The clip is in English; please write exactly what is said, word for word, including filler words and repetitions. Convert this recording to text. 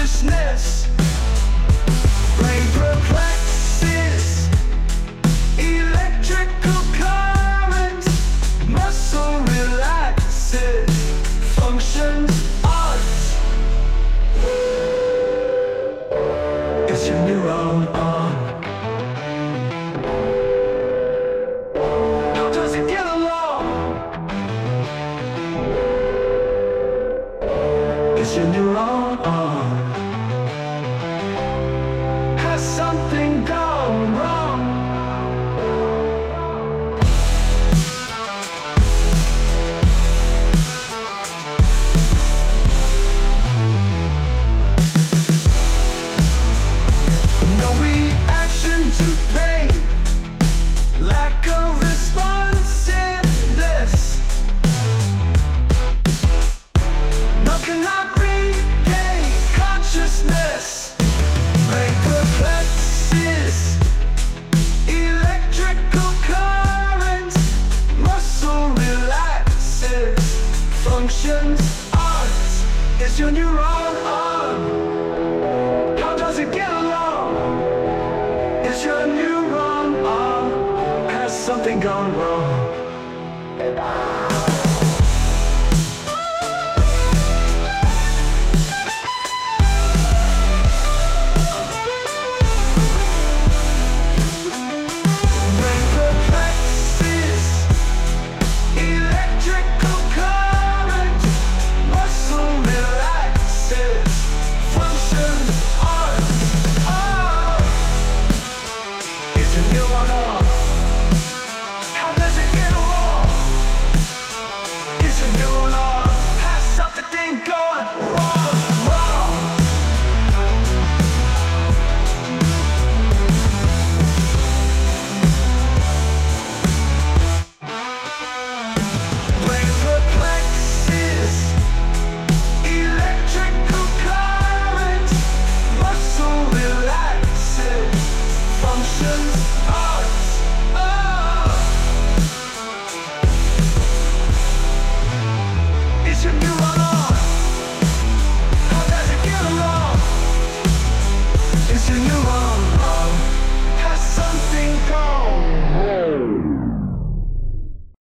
consciousness. Brain perplexes, electrical current, muscle relaxes, functions odds. It's your neuron on. How does it get along? It's your neuron on. Has something gone wrong? No reaction to pain, lack of responsiveness. Nothing like regain consciousness. Brain perplexes, electrical currents, muscle relaxes, functions odds. Is your neuron on? How does it get along? Is your neuron on? Has something gone wrong?